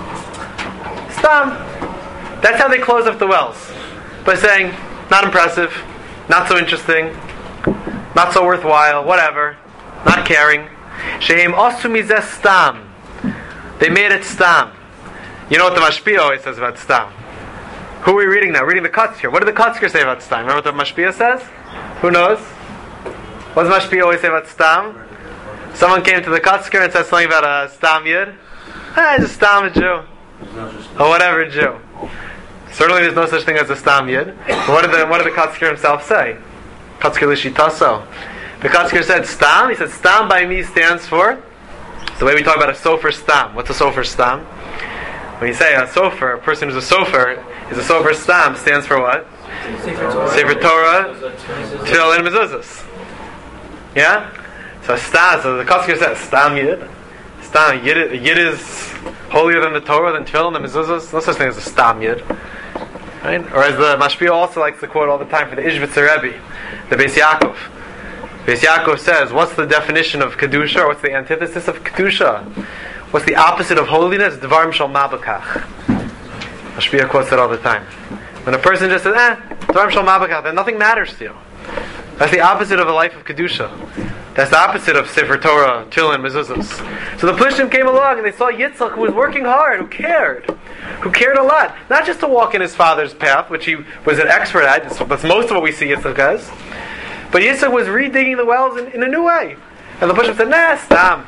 Stam. That's how they close up the wells. By saying, not impressive, not so interesting, not so worthwhile, whatever, not caring. Shehem Asumizah stam. They made it stam. You know what the Mashpia always says about stam? Who are we reading now? We're reading the Kotzker. What did the Kotzker say about stam? Remember what the Mashpia says? Who knows? What does Mashpia always say about stam? Someone came to the Kotzker and said something about a stam yid. He's a stam Jew. Or whatever Jew. Certainly there's no such thing as a stam yid. But what did the Kotzker himself say? Kotzker Lishitaso. The Kotzker said stam. He said stam by me stands for the way we talk about a sofer stam. What's a sofer stam? When you say a sofer, a person who's a sofer stam stands for what? Sefer Torah, Tefillah, and Mezuzahs. Yeah? So the Kotzker says stam yid. Stam yid is holier than the Torah, than Tefillah, and the Mezuzahs. No such thing as a stam yid. Right? Or as the Mashpia also likes to quote all the time for the Ishvitzer Rebbe, the Beis Yaakov. Beis Yaakov says, what's the definition of Kedusha, or what's the antithesis of Kedusha? What's the opposite of holiness? Dvarim shel mabakach. Mashpia quotes that all the time. When a person just says, Dvarim shel mabakach, then nothing matters to you. That's the opposite of a life of Kedusha. That's the opposite of Sefer Torah, Tefillah, and Mezuzahs. So the Plishtim came along and they saw Yitzchak, who was working hard, who cared a lot. Not just to walk in his father's path, which he was an expert at. That's most of what we see Yitzchak as. But Yitzchak was redigging the wells in a new way. And the Plishtim said, stam.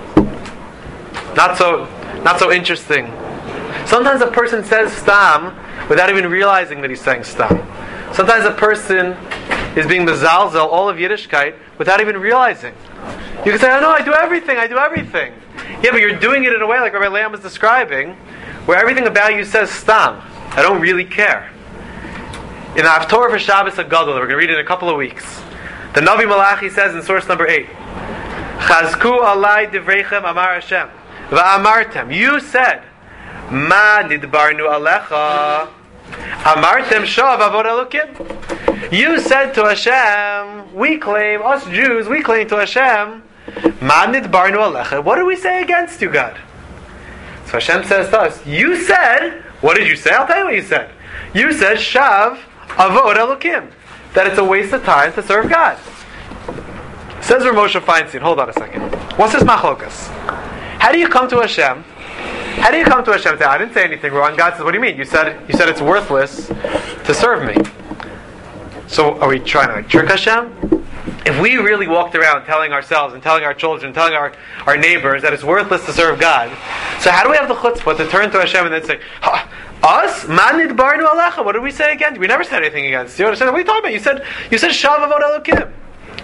Not so interesting. Sometimes a person says stam without even realizing that he's saying stam. Sometimes a person is being mezalzel all of Yiddishkeit without even realizing. You can say, no, I do everything. Yeah, but you're doing it in a way like Rabbi Lamb was describing, where everything about you says stam. I don't really care. In the Haftorah for Shabbos HaGadol, we're going to read it in a couple of weeks. The Navi Malachi says in source number 8, Chazku alai divreichem amar Hashem. Va'amartem. You said, Ma nidbarnu alecha. Amartem shav avod elokim. You said to Hashem, we claim, us Jews, we claim to Hashem, Ma nidbarnu alecha. What did we say against you, God? So Hashem says to us, you said, what did you say? I'll tell you what you said. You said, Shav avod elokim. That it's a waste of time to serve God. Says Rav Moshe Feinstein, hold on a second. What's this machlokas? How do you come to Hashem? How do you come to Hashem and say, I didn't say anything wrong? God says, what do you mean? You said it's worthless to serve me. So are we trying to trick Hashem? If we really walked around telling ourselves and telling our children, telling our neighbors that it's worthless to serve God, so how do we have the chutzpah to turn to Hashem and then say, us? Manid barnu alecha. What did we say again? We never said anything against you. What are you talking about? You said Shav avod elokim.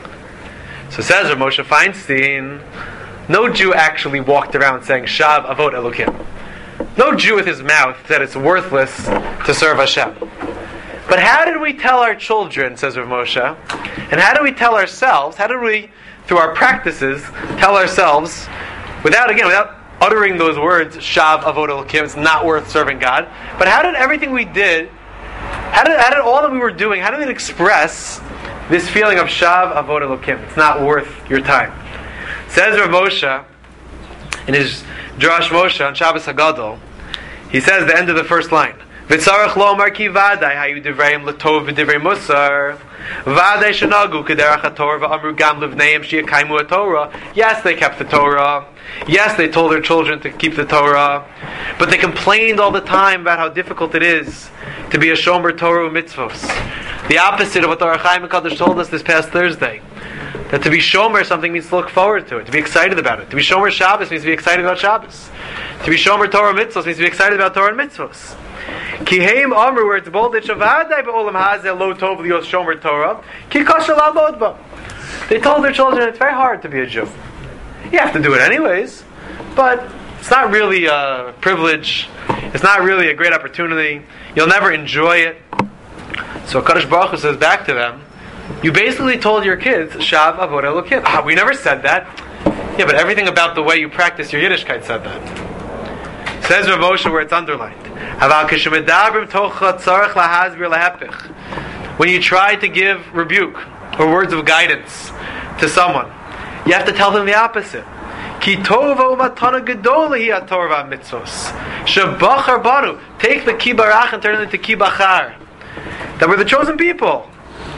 So says Rav Moshe Feinstein, no Jew actually walked around saying Shav avod elokim. No Jew with his mouth said it's worthless to serve Hashem. But how did we tell our children, says Rav Moshe, and how do we tell ourselves, how did we, through our practices, tell ourselves, without uttering those words, Shav avod elokim, it's not worth serving God, but how did everything we did, how did all that we were doing, how did it express this feeling of Shav avod elokim? It's not worth your time. Says Rav Moshe, in his Drash Moshe on Shabbos HaGadol, he says the end of the first line, V'tzarech lomar ki vadai hayu divreim l'tov v'divrei musar vadai shenagu k'derech haTorah v'amru gam livneim sheyakaimu haTorah. Yes, they kept the Torah. Yes, they told their children to keep the Torah. But they complained all the time about how difficult it is to be a shomer Torah mitzvos. The opposite of what the Ohr HaChaim HaKadosh told us this past Thursday. That to be shomer something means to look forward to it, to be excited about it. To be shomer Shabbos means to be excited about Shabbos. To be shomer Torah mitzvos means to be excited about Torah and mitzvos. Kiheim Amru, where it's bold, Shavadai be'olam hazeh lo tov lios shomer Torah, ki kasha la'amod ba. They told their children it's very hard to be a Jew. You have to do it anyways, but it's not really a privilege. It's not really a great opportunity. You'll never enjoy it. So Kadosh Baruch Hu says back to them, you basically told your kids, Shav avod elokim. We never said that. Yeah, but everything about the way you practice your Yiddishkeit said that. Says Rav Moshe where it's underlined. When you try to give rebuke or words of guidance to someone, you have to tell them the opposite. Take the ki barach and turn it into ki bachar. That we're the chosen people.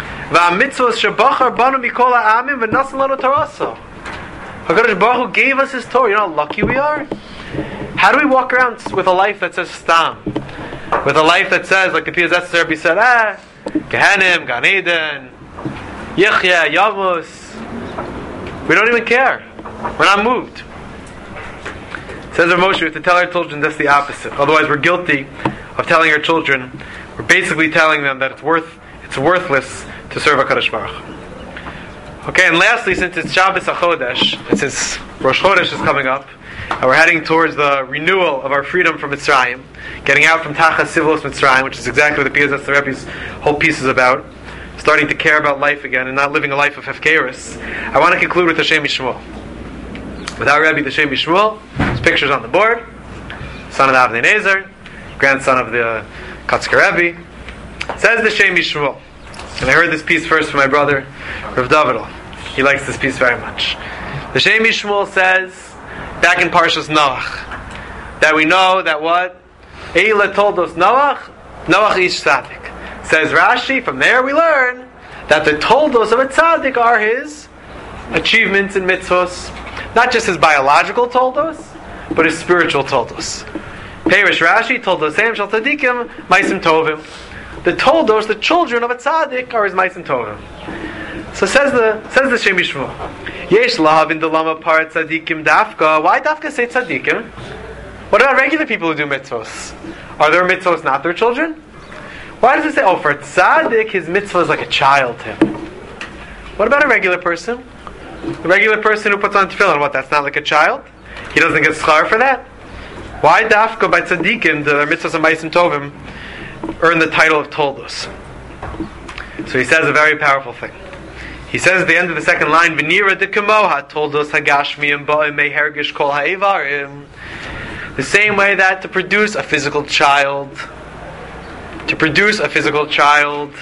HaKadosh Baruch Hu gave us His Torah. You know how lucky we are? How do we walk around with a life that says Stam? With a life that says, like the Piyazetz Rebbe said, Gehenim, Gan Eden, Yechya, Yavus. We don't even care. We're not moved. Says Rav Moshe, we have to tell our children that's the opposite. Otherwise we're guilty of telling our children, we're basically telling them that it's worthless to serve HaKadosh Baruch Hu. Okay, and lastly, since it's Shabbos HaChodesh, and since Rosh Chodesh is coming up, and we're heading towards the renewal of our freedom from Mitzrayim, getting out from Tachas Sivlos Mitzrayim, which is exactly what the Piyazetz Rebbe's whole piece is about, starting to care about life again and not living a life of Hefkeris. I want to conclude with the Shem Yishmuel. With our Rebbe, the Shem Yishmuel, his picture's on the board, son of the Avnei Nezer, grandson of the Kotzker Rebbe. Says the Shem Yishmuel, and I heard this piece first from my brother, Rav Davidel. He likes this piece very much. The Shem Yishmuel says, back in Parshas Noach, that we know that what? Eila told us Noach ish tzaddik. Says Rashi, from there we learn that the toldos of a tzaddik are his achievements in mitzvos. Not just his biological toldos, but his spiritual toldos. Perish Rashi told us, Sam shal tzaddikim maisim tovim. The toldos, the children of a tzaddik, are his maisim tovim. So says the Shem Yishmuel, Yesh lahav in the lama par tzaddikim dafka. Why dafka say tzaddikim? What about regular people who do mitzvos? Are their mitzvos not their children? Why does it say, for tzaddik, his mitzvah is like a child to him? What about a regular person? A regular person who puts on tefillin, what, that's not like a child? He doesn't get schar for that? Why dafka by tzaddikim, their mitzvahs and maisim tovim, earn the title of toldos? So he says a very powerful thing. He says at the end of the second line, V'nira de kamoha toldos hagashmiyim ba'im mehergish kol ha'ivarim. The same way that to produce a physical child,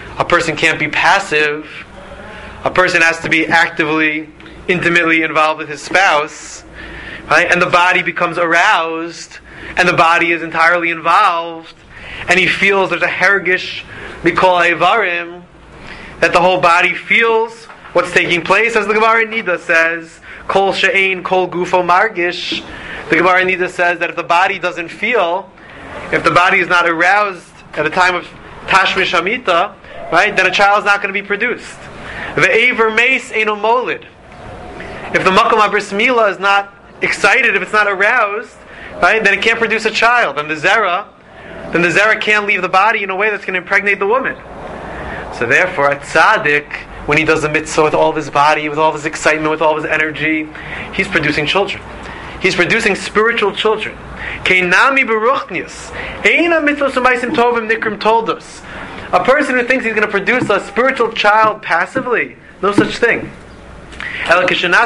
a person can't be passive. A person has to be actively, intimately involved with his spouse, right? And the body becomes aroused, and the body is entirely involved, and he feels there's a hergish mikol haivarim, that the whole body feels what's taking place, as the Gemara in Nida says, kol she'ein kol gufo margish. The Gemara in Nida says that if the body doesn't feel, if the body is not aroused at a time of tashmish hamita, right, then a child is not going to be produced. Ve'ever meis eino molid. If the makom habris milah is not excited, if it's not aroused, right, then it can't produce a child. And the zera can't leave the body in a way that's going to impregnate the woman. So therefore, a tzaddik, when he does the mitzvah with all of his body, with all of his excitement, with all of his energy, he's producing children. He's producing spiritual children. Keinami beruchnius. Eina mitzvos u'maisim tovim nikrim toldos. A person who thinks he's going to produce a spiritual child passively, no such thing. The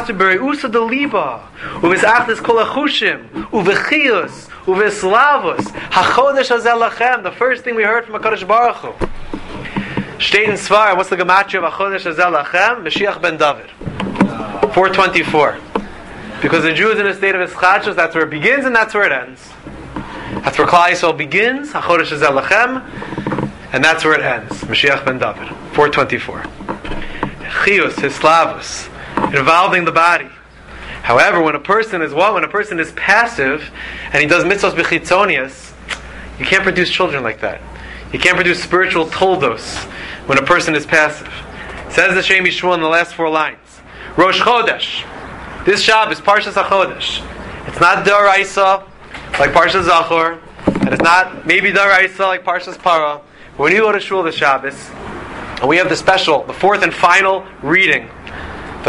first thing we heard from HaKadosh Baruch Hu. Shteit in Svar, what's the gematria of HaChodesh Hazeh Lachem? Mashiach ben David. 424. Because the Jew is in a state of ischachos, that's where it begins and that's where it ends. That's where Klal Yisrael begins, HaChodesh Hazeh Lachem, and that's where it ends. Mashiach ben David. 424. Chiyus, hislavus, involving the body. However, when a person is what? When a person is passive and he does mitzvos b'chitzonius, you can't produce children like that. You can't produce spiritual toldos when a person is passive. Says the Shem Yishmuel in the last 4 lines. Rosh Chodesh. This Shabbos, Parshas HaChodesh. It's not D'oraisa like Parshas Zachor, and it's not maybe D'oraisa like Parshas Para. But when you go to Shul this Shabbos, and we have the 4th and final reading, of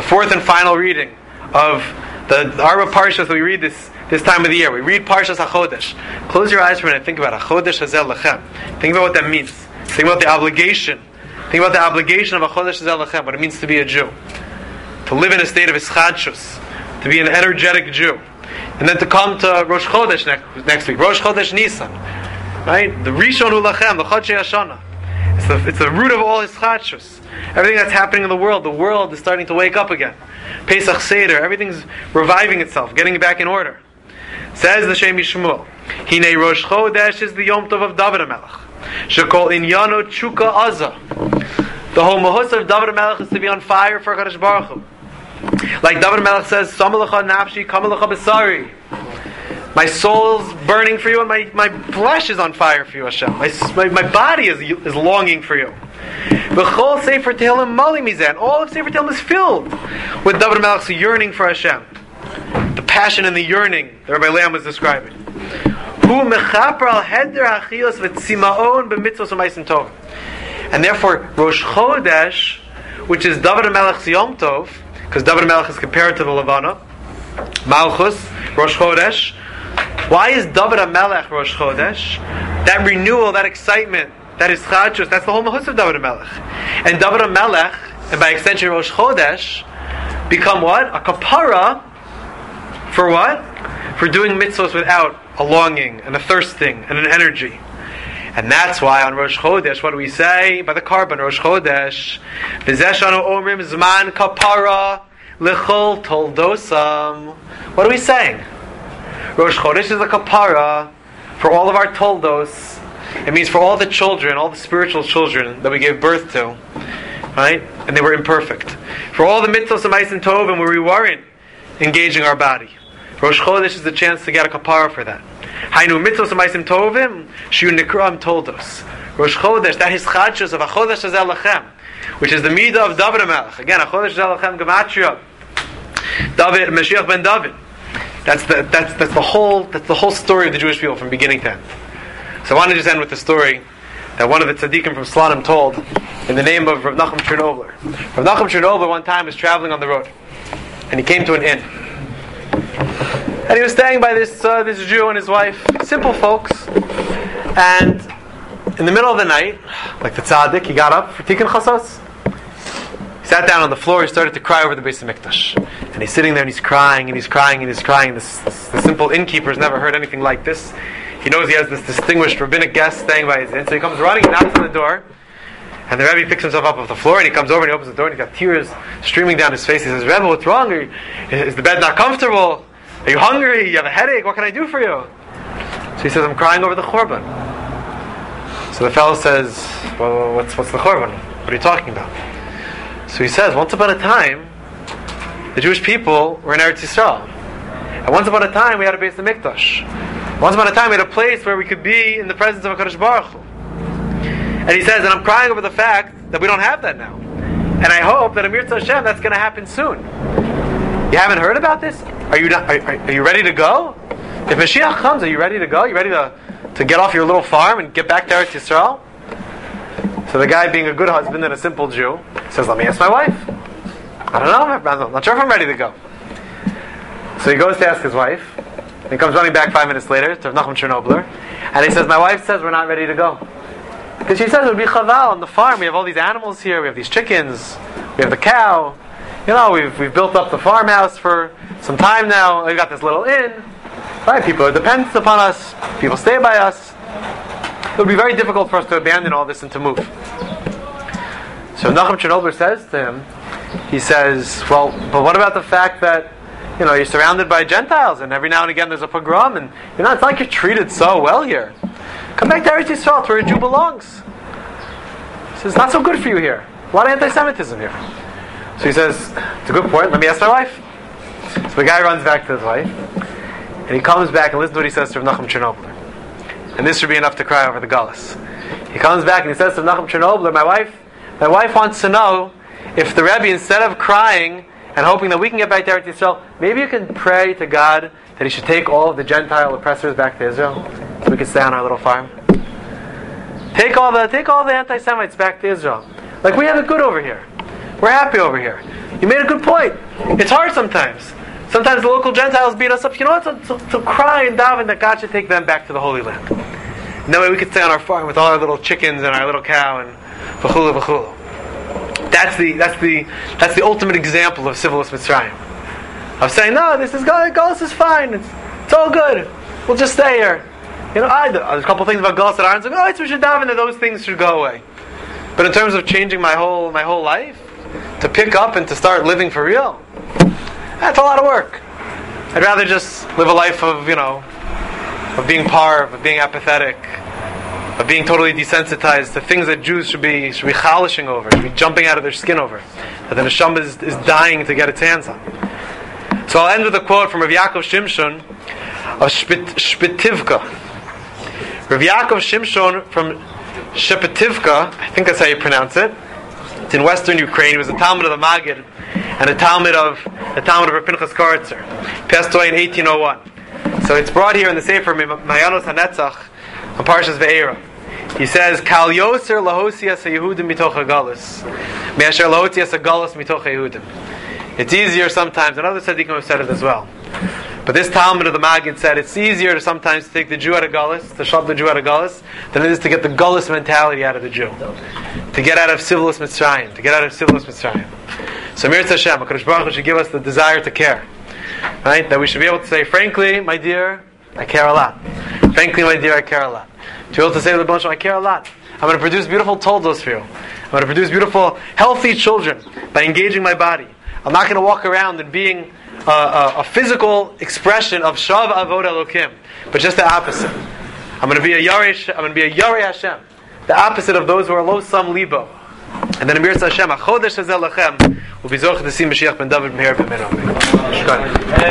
the Arba Parshas that we read this time of the year. We read Parshas HaChodesh. Close your eyes for a minute and think about HaChodesh Hazeh Lachem. Think about what that means. Think about the obligation. Think about the obligation of HaChodesh Hazeh Lachem, what it means to be a Jew. To live in a state of ischachos. To be an energetic Jew. And then to come to Rosh Chodesh next week. Rosh Chodesh Nisan. Right? The Rishon Hu Lachem, the Chodshei Hashanah. It's the root of all ischachos. Everything that's happening in the world is starting to wake up again. Pesach Seder, everything's reviving itself, getting back in order. Says the Shem Yishmuel, Hinei Rosh Chodesh is the Yom Tov of David HaMelech. Shekol Inyano Tshuka Azah. The whole mahus of David HaMelech is to be on fire for HaKadosh Baruch Hu. Like David HaMelech says, Samalecha Nafshi, Kamalecha Besari. My soul's burning for you, and my flesh is on fire for you, Hashem. My body is longing for you. B'chol Sefer Tehillim Mali Mizan. All of Sefer Tehillim is filled with David HaMelech's yearning for Hashem. The passion and the yearning that Rabbi Leam was describing. Hu mechaper al heder hachiyos v'tzimaon b'mitzvos u'maisim tov. And therefore, Rosh Chodesh, which is David HaMelech's Yom Tov, because David HaMelech is compared to the Levana, Malchus, Rosh Chodesh. Why is David HaMelech Rosh Chodesh? That renewal, that excitement, that is chachos, that's the whole mahus of David HaMelech. And David HaMelech, and by extension Rosh Chodesh, become what? A kapara for what? For doing mitzvahs without a longing and a thirsting and an energy. And that's why on Rosh Chodesh, what do we say? By the carbon, Rosh Chodesh, V'zeshanu omrim zman kapara l'chol toldosam. What are we saying? Rosh Chodesh is a kapara for all of our toldos. It means for all the children, all the spiritual children that we gave birth to, right? And they were imperfect. For all the mitzvahs of Ma'asim Tovim where we weren't engaging our body. Rosh Chodesh is the chance to get a kapara for that. Hainu mitzvahs of Ma'asim Tovim, shiu nikram toldos. Rosh Chodesh, that is chadshus of HaChodesh Hazeh Lachem, which is the midah of David HaMelech. Again, HaChodesh Hazeh Lachem gematria. David, Mashiach ben David. That's the whole story of the Jewish people from beginning to end. So I want to just end with the story that one of the tzaddikim from Slanim told in the name of Rav Nachum Chernobyl. Rav Nachum Chernobyl one time was traveling on the road, and he came to an inn, and he was staying by this Jew and his wife, simple folks. And in the middle of the night, like the tzaddik, he got up for Tikkun Chasos. He sat down on the floor. He started to cry over the Beis Hamikdash, and he's sitting there and he's crying and he's crying and he's crying. The simple innkeeper has never heard anything like this. He knows he has this distinguished rabbinic guest staying by his inn, so he comes running, knocks on the door, And the Rebbe picks himself up off the floor and he comes over and he opens the door and he's got tears streaming down his face. He says, Rebbe, what's wrong? Is the bed not comfortable? Are you hungry? You have a headache? What can I do for you? So he says, I'm crying over the Churban. So the fellow says, well, what's the Churban? What are you talking about? So he says, once upon a time, the Jewish people were in Eretz Yisrael. And once upon a time, we had a Beis Hamikdash. Once upon a time, we had a place where we could be in the presence of HaKadosh Baruch Hu. And he says, and I'm crying over the fact that we don't have that now. And I hope that Amir Hashem, that's going to happen soon. You haven't heard about this? Are you ready to go? If Mashiach comes, are you ready to go? Are you ready to get off your little farm and get back to Eretz Yisrael? So the guy, being a good husband and a simple Jew, says, let me ask my wife. I don't know. I'm not sure if I'm ready to go. So he goes to ask his wife. And he comes running back 5 minutes later to Nachum Chernobler. And he says, my wife says we're not ready to go. Because she says it would be chaval on the farm. We have all these animals here. We have these chickens. We have the cow. You know, we've built up the farmhouse for some time now. We've got this little inn. Right? People are dependent upon us. People stay by us. It would be very difficult for us to abandon all this and to move. So Nachum Chernobler says to him, he says, well, but what about the fact that, you know, you're surrounded by Gentiles and every now and again there's a pogrom and, you know, it's like you're treated so well here. Come back to Eretz Yisrael, it's where a Jew belongs. He says, it's not so good for you here. A lot of anti-Semitism here. So he says, it's a good point, let me ask my wife. So the guy runs back to his wife, and he comes back and listens to what he says to Nachum Chernobler. And this should be enough to cry over the Gullus. He comes back and he says to Nachum Chernobler, my wife wants to know if the Rebbe, instead of crying and hoping that we can get back to Eretz Yisrael, maybe you can pray to God that He should take all of the Gentile oppressors back to Israel, so we can stay on our little farm. Take all the anti-Semites back to Israel. Like, we have it good over here. We're happy over here. You made a good point. It's hard sometimes. Sometimes the local Gentiles beat us up. You know what? To cry and daven that God should take them back to the Holy Land. And that way we could stay on our farm with all our little chickens and our little cow and v'chulu v'chulu. That's the ultimate example of Sivulus Mitzrayim. Of saying, no, this is Galus is fine. It's all good. We'll just stay here. You know, there's a couple of things about Galus that aren't so good. We should daven that those things should go away. But in terms of changing my whole life, to pick up and to start living for real, that's a lot of work. I'd rather just live a life of, you know, of being parv, of being apathetic, of being totally desensitized to things that Jews should be chalishing over, should be jumping out of their skin over, that the neshama is dying to get its hands on. So I'll end with a quote from Rav Yaakov Shimshon of Shpetivka. Rav Yaakov Shimshon from Shpetivka, I think that's how you pronounce it. It's in western Ukraine. He was a Talmud of the Maggid and a Talmud of Rav Pinchas Koritzer. Passed away in 1801. So it's brought here in the Sefer Mayanos HaNetzach on Parshas Ve'era. He says, Kal Yoser lahosias haYehudim mitoch haGalus, me'asher lahosias haGalus mitoch haYehudim. It's easier sometimes, and other tzaddikim have said it as well. But this Talmud of the Maggid said it's easier to sometimes take the Jew out of Galus, to shove the Jew out of Galus, than it is to get the Galus mentality out of the Jew. To get out of Sivulus Mitzrayim. So Mir Hashem, HaKadosh Baruch Hu should give us the desire to care. Right? That we should be able to say, frankly, my dear, I care a lot. Frankly, my dear, I care a lot. To be able to say to the Baruch, I care a lot. I'm going to produce beautiful toldos for you. I'm going to produce beautiful, healthy children by engaging my body. I'm not going to walk around and being a physical expression of Shav Avod Elokim, but just the opposite. I'm going to be a Yarei Hashem, the opposite of those who are Lo Sam Libo. And then Amir Hashem, HaChodesh Hazeh Lachem, will be Zoch to see Mashiach ben David Meher ben Meno.